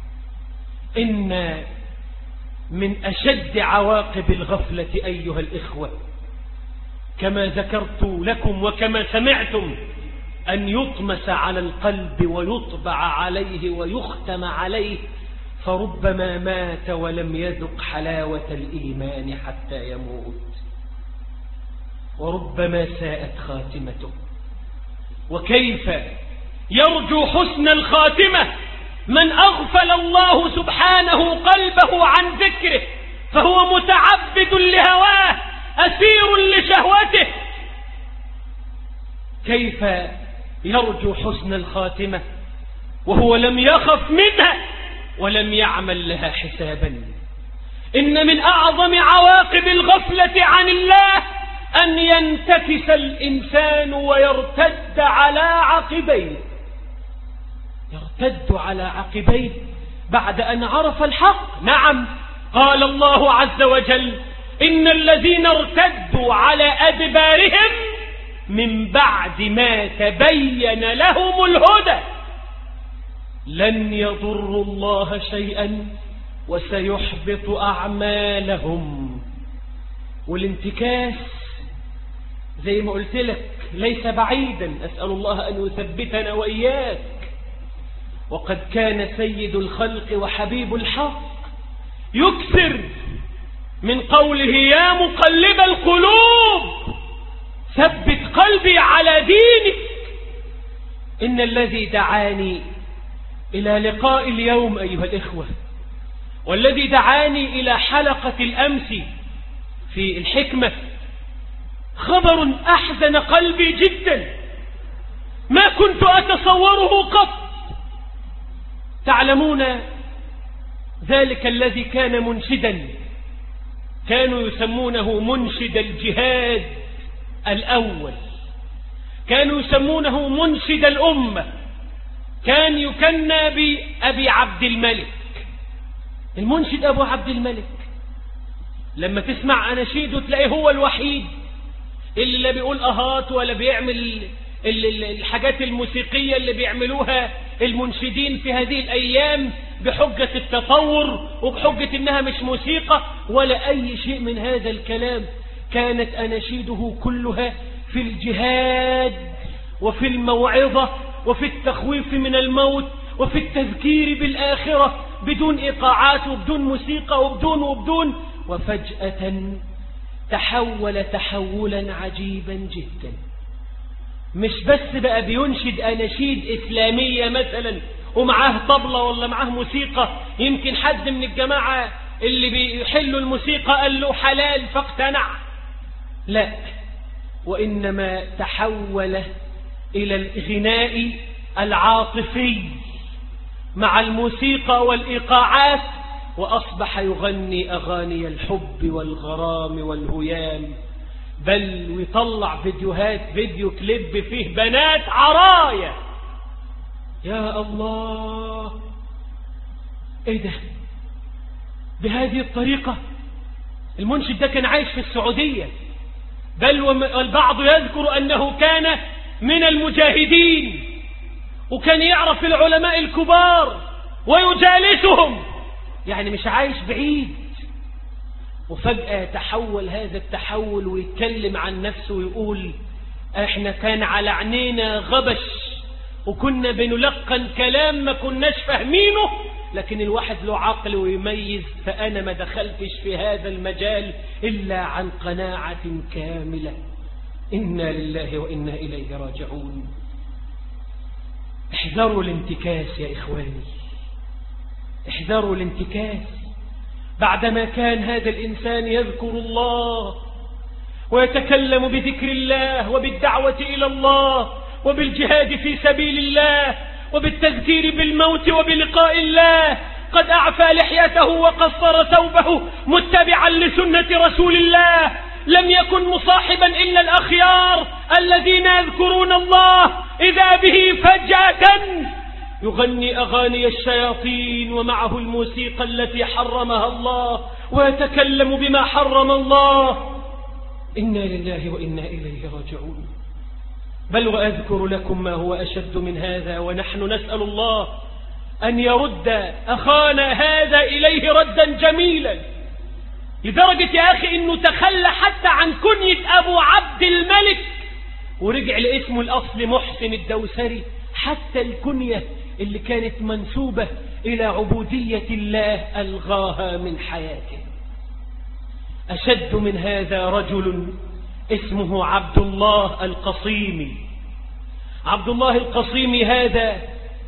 إن من أشد عواقب الغفلة أيها الإخوة، كما ذكرت لكم وكما سمعتم، أن يطمس على القلب ويطبع عليه ويختم عليه، فربما مات ولم يذق حلاوة الإيمان حتى يموت، وربما ساءت خاتمته. وكيف يرجو حسن الخاتمة من أغفل الله سبحانه قلبه عن ذكره فهو متعبد لهواه أسير لشهوته. كيف يرجو حسن الخاتمة وهو لم يخف منها ولم يعمل لها حسابا؟ إن من أعظم عواقب الغفلة عن الله أن ينتكس الإنسان ويرتد على عقبيه، يرتد على عقبيه بعد أن عرف الحق. نعم، قال الله عز وجل: إن الذين ارتدوا على أدبارهم من بعد ما تبين لهم الهدى لن يضروا الله شيئا وسيحبط أعمالهم. والانتكاس زي ما قلت لك ليس بعيدا، أسأل الله أن يثبتنا وإياك. وقد كان سيد الخلق وحبيب الحق يكثر من قوله: يا مقلب القلوب ثبت قلبي على دينك. إن الذي دعاني إلى لقاء اليوم أيها الإخوة، والذي دعاني إلى حلقة الأمس في الحكمة، خبر أحزن قلبي جدا ما كنت أتصوره قط. تعلمون ذلك الذي كان منشدا كانوا يسمونه منشد الجهاد الأول، كانوا يسمونه منشد الأمة، كان يكنى بأبي عبد الملك. المنشد أبو عبد الملك لما تسمع أناشيده تلاقيه هو الوحيد اللي لا بيقول أهات ولا بيعمل الحاجات الموسيقية اللي بيعملوها المنشدين في هذه الأيام بحجة التطور وبحجة إنها مش موسيقى ولا أي شيء من هذا الكلام. كانت أناشيده كلها في الجهاد وفي الموعظة وفي التخويف من الموت وفي التذكير بالآخرة، بدون إيقاعات وبدون موسيقى وبدون وبدون. وفجأة تحول تحولا عجيبا جدا، مش بس بقى بينشد أناشيد إسلامية مثلا ومعاه طبلة ولا معاه موسيقى، يمكن حد من الجماعة اللي بيحلوا الموسيقى قال له حلال فاقتنع، لا، وإنما تحول إلى الغناء العاطفي مع الموسيقى والإيقاعات، وأصبح يغني أغاني الحب والغرام والهيام، بل ويطلع فيديوهات فيديو كليب فيه بنات عرايا. يا الله، ايه ده؟ بهذه الطريقة. المنشد ده كان عايش في السعودية، بل والبعض يذكر أنه كان من المجاهدين، وكان يعرف العلماء الكبار ويجالسهم، يعني مش عايش بعيد. وفجأة تحول هذا التحول ويتكلم عن نفسه ويقول: احنا كان على عينينا غبش وكنا بنلقن كلام ما كناش فاهمينه، لكن الواحد له عقل ويميز، فأنا ما دخلتش في هذا المجال إلا عن قناعة كاملة. إنا لله وإنا إليه راجعون. احذروا الانتكاس يا إخواني، احذروا الانتكاس. بعدما كان هذا الإنسان يذكر الله ويتكلم بذكر الله وبالدعوة إلى الله وبالجهاد في سبيل الله وبالتذكير بالموت وبلقاء الله، قد أعفى لحيته وقصر ثوبه متبعا لسنة رسول الله، لم يكن مصاحبا إلا الأخيار الذين يذكرون الله، إذا به فجأة يغني أغاني الشياطين ومعه الموسيقى التي حرمها الله ويتكلم بما حرم الله. إنا لله وإنا إليه راجعون. بل وأذكر لكم ما هو أشد من هذا، ونحن نسأل الله أن يرد أخانا هذا إليه ردا جميلا، لدرجة يا أخي أنه تخلى حتى عن كنية أبو عبد الملك ورجع لاسمه الأصل محسن الدوسري، حتى الكنية اللي كانت منسوبة إلى عبودية الله ألغاها من حياته. أشد من هذا رجل اسمه عبد الله القصيمي. عبد الله القصيمي هذا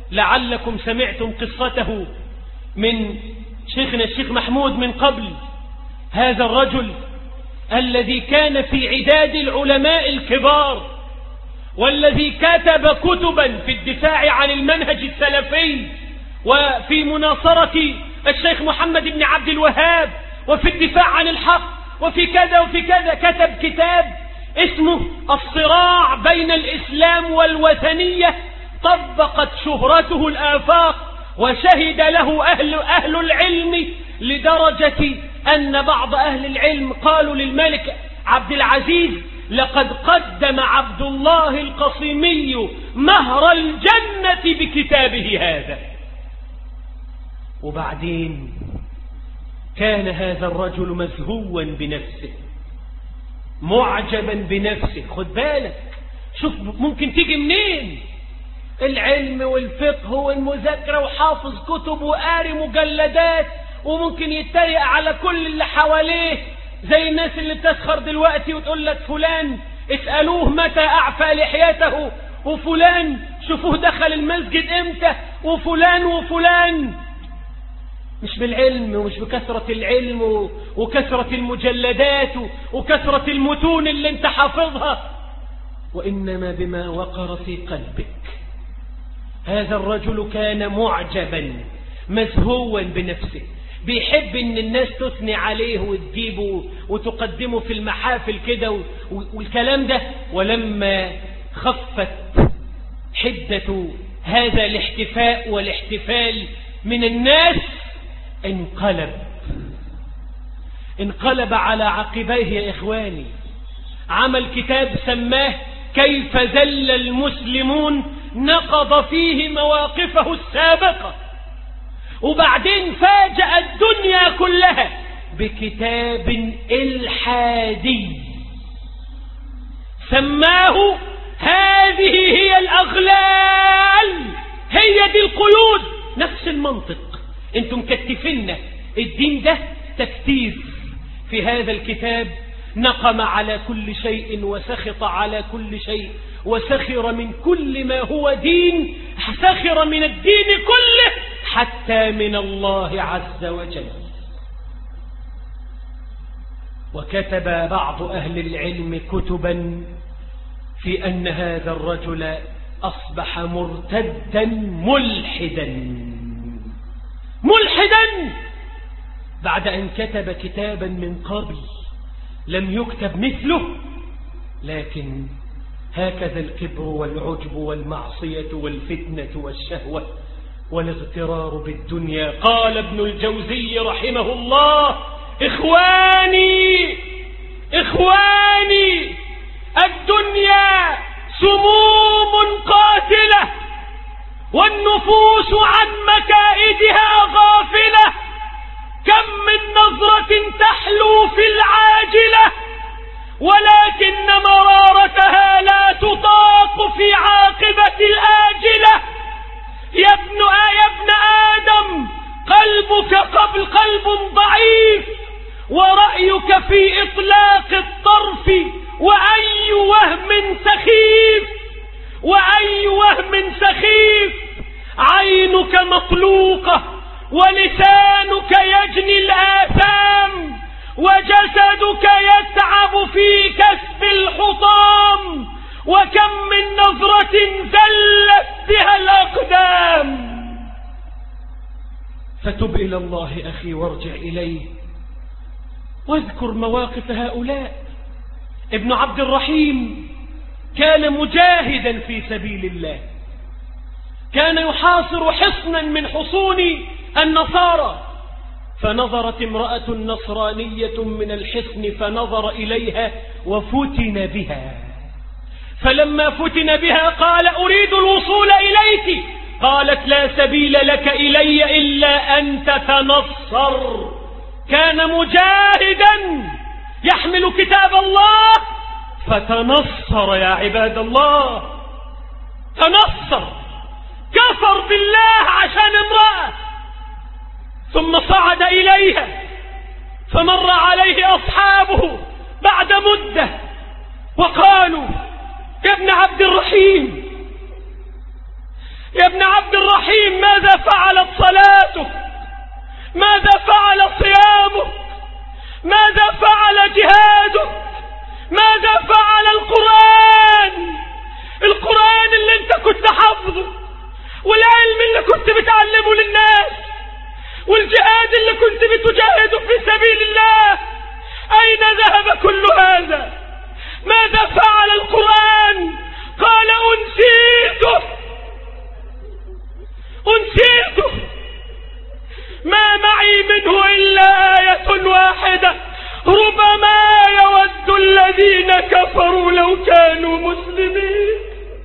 لعلكم سمعتم قصته من شيخنا الشيخ محمود من قبل. هذا الرجل الذي كان في عداد العلماء الكبار، والذي كتب كتبا في الدفاع عن المنهج السلفي وفي مناصرة الشيخ محمد بن عبد الوهاب وفي الدفاع عن الحق وفي كذا وفي كذا، كتب كتاب اسمه الصراع بين الإسلام والوثنية، طبقت شهرته الآفاق وشهد له أهل, أهل العلم، لدرجة أن بعض أهل العلم قالوا للملك عبد العزيز لقد قدم عبد الله القصيمي مهر الجنة بكتابه هذا. وبعدين كان هذا الرجل مزهوا بنفسه، معجبا بنفسه. خد بالك، شوف ممكن تيجي منين العلم والفقه والمذاكرة، وحافظ كتب وقاري مجلدات، وممكن يتريق على كل اللي حواليه زي الناس اللي بتسخر دلوقتي وتقول لك فلان اسألوه متى أعفى لحيته، وفلان شوفوه دخل المسجد امتى، وفلان وفلان. مش بالعلم ومش بكثرة العلم وكثرة المجلدات وكثرة المتون اللي انت حافظها، وإنما بما وقر في قلبك. هذا الرجل كان معجبا مزهوا بنفسه، بيحب ان الناس تثني عليه وتجيبه وتقدمه في المحافل كده والكلام ده. ولما خفت حدة هذا الاحتفاء والاحتفال من الناس انقلب انقلب على عقبيه يا إخواني. عمل كتاب سماه كيف زل المسلمون، نقض فيه مواقفه السابقة، وبعدين فاجأ الدنيا كلها بكتاب إلحادي سماه هذه هي الأغلال، هي دي القيود. نفس المنطق، انتم كتفنا الدين ده تكتيف. في هذا الكتاب نقم على كل شيء وسخط على كل شيء وسخر من كل ما هو دين، سخر من الدين كله حتى من الله عز وجل. وكتب بعض أهل العلم كتبا في أن هذا الرجل أصبح مرتدا ملحدا ملحدا بعد أن كتب كتابا من قبل لم يكتب مثله. لكن هكذا الكبر والعجب والمعصية والفتنة والشهوة والاغترار بالدنيا. قال ابن الجوزي رحمه الله: إخواني إخواني الدنيا سموم قاتلة، والنفوس عن مكائدها غافلة. كم من نظرة تحلو في العاجلة، ولكن مرارتها لا تطاق في عاقبة الآجلة. يا ابن يا ابن آدم، قلبك قبل قلب ضعيف، ورأيك في إطلاق الطرف، وأي وهم سخيف وأي وهم سخيف. عينك مطلوقة، ولسانك يجني الآثام، وجسدك يتعب في كسب الحطام. وكم من نظرة زلت بها الأقدام. فتب إلى الله أخي وارجع إليه، واذكر مواقف هؤلاء. ابن عبد الرحيم كان مجاهدا في سبيل الله، كان يحاصر حصنا من حصون النصارى، فنظرت امرأة نصرانية من الحصن فنظر إليها وفتن بها. فلما فتن بها قال: أريد الوصول إليك. قالت: لا سبيل لك إلي إلا أن تتنصر. كان مجاهدا يحمل كتاب الله فتنصر. يا عباد الله، تنصر، كفر بالله عشان امرأة، ثم صعد إليها فمر عليه أصحابه بعد مدة وقالوا: يا ابن عبد الرحيم، يا ابن عبد الرحيم ماذا فعلت صلاتك؟ ماذا فعل صيامك؟ ماذا فعل جهادك؟ ماذا فعل القرآن؟ القرآن اللي انت كنت حافظه، والعلم اللي كنت بتعلمه للناس، والجهاد اللي كنت بتجاهده في سبيل الله، أين ذهب كل هذا؟ ماذا فعل القرآن؟ قال أنسيته أنسيته ما معي منه إلا آية واحدة، ربما يود الذين كفروا لو كانوا مسلمين.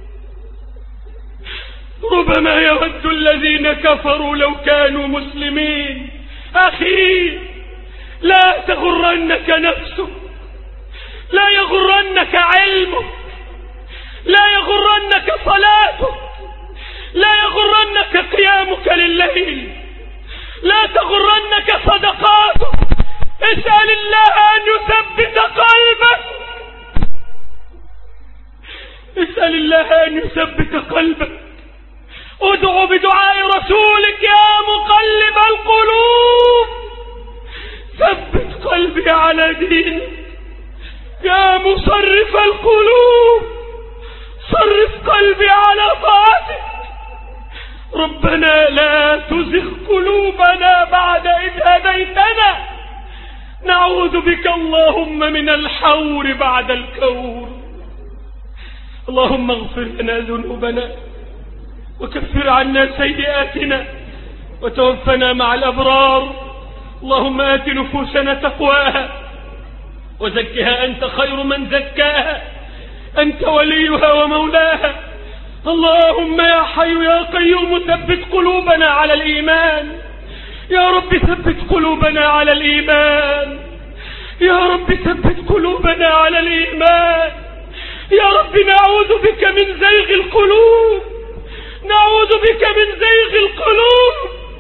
ربما يود الذين كفروا لو كانوا مسلمين. أخي لا تغرنك نفسك، لا يغرنك علمك، لا يغرنك صلاتك، لا يغرنك قيامك لليل، لا تغرنك صدقاتك. اسأل الله أن يثبت قلبك، اسأل الله أن يثبت قلبك. ادعو بدعاء رسولك يا مقلب القلوب، ثبت قلبي على دينك. يا مصرف القلوب صرف قلبي على طاعتك. ربنا لا تزغ قلوبنا بعد إذ هديتنا، نعوذ بك اللهم من الحور بعد الكور. اللهم اغفر لنا ذنوبنا وكفر عنا سيئاتنا وتوفنا مع الأبرار. اللهم آت نفوسنا تقواها وزكها أنت خير من زكاها، أنت وليها ومولاها. اللهم يا حي يا قيوم ثبت قلوبنا على الإيمان. يا رب ثبت قلوبنا على الإيمان، يا رب ثبت قلوبنا على الإيمان. يا رب نعوذ بك من زيغ القلوب، نعوذ بك من زيغ القلوب،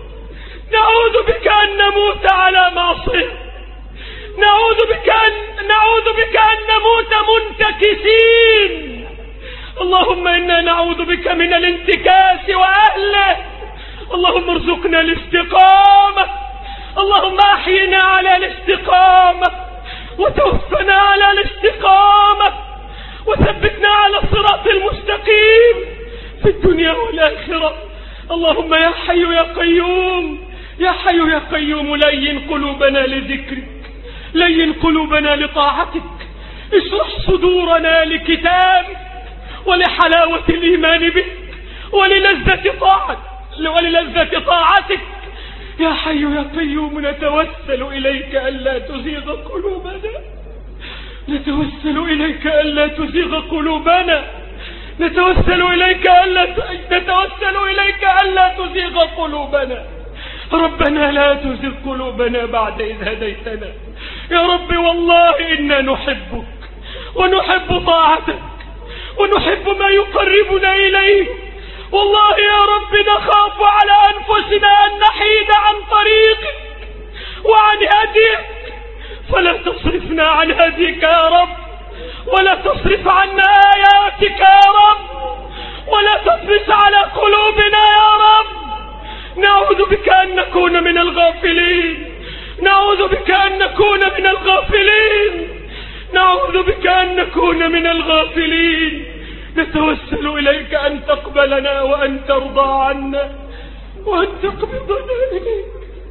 نعوذ بك أن نموت على معصية، نعوذ بك أن, نعوذ بك أن نموت منتكسين. اللهم إنا نعوذ بك من الانتكاس وأهله. اللهم ارزقنا الاستقامة، اللهم أحينا على الاستقامة وتوفنا على الاستقامة وثبتنا على الصراط المستقيم في الدنيا والآخرة. اللهم يا حي يا قيوم، يا حي يا قيوم لين قلوبنا لذكرك، لين قلوبنا لطاعتك، اشرح صدورنا لكتابك ولحلاوة الإيمان بك وللذة طاعتك وللذة طاعتك. يا حي يا قيوم نتوسل إليك ألا تزيغ قلوبنا، نتوسل إليك ألا تزيغ قلوبنا، نتوسل إليك ألا نتوسل إليك ألا تزيغ قلوبنا. ربنا لا تزغ قلوبنا بعد إذ هديتنا. يا رب والله إنا نحبك ونحب طاعتك ونحب ما يقربنا إليك. والله يا رب نخاف على أنفسنا أن نحيد عن طريقك وعن هديك، فلا تصرفنا عن هديك يا رب، ولا تصرف عنا آياتك يا رب، ولا تطمس على قلوبنا يا رب. نعوذ بك أن نكون من الغافلين، نعوذ بك أن نكون من الغافلين، نعوذ بك أن نكون من الغافلين. نتوسل إليك أن تقبلنا وأن ترضى عنا وأن تقبضنا إليك،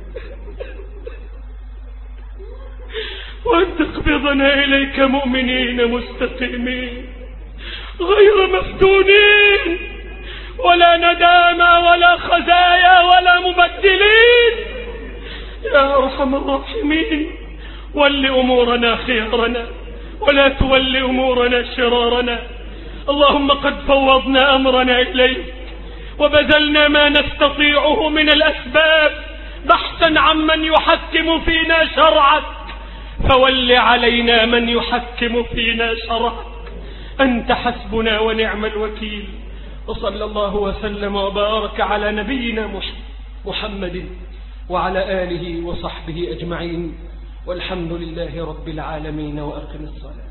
وأن تقبضنا إليك مؤمنين مستقيمين غير مفتونين، ولا ندامة ولا خزايا ولا مبدلين. يا أرحم الراحمين ول أمورنا خيارنا ولا تول أمورنا شرارنا. اللهم قد فوضنا أمرنا إليك وبذلنا ما نستطيعه من الأسباب بحثا عمن يحكم فينا شرعك، فول علينا من يحكم فينا شرعك. أنت حسبنا ونعم الوكيل. وصلى الله وسلم وبارك على نبينا محمد وعلى آله وصحبه أجمعين، والحمد لله رب العالمين. وأقم الصلاة.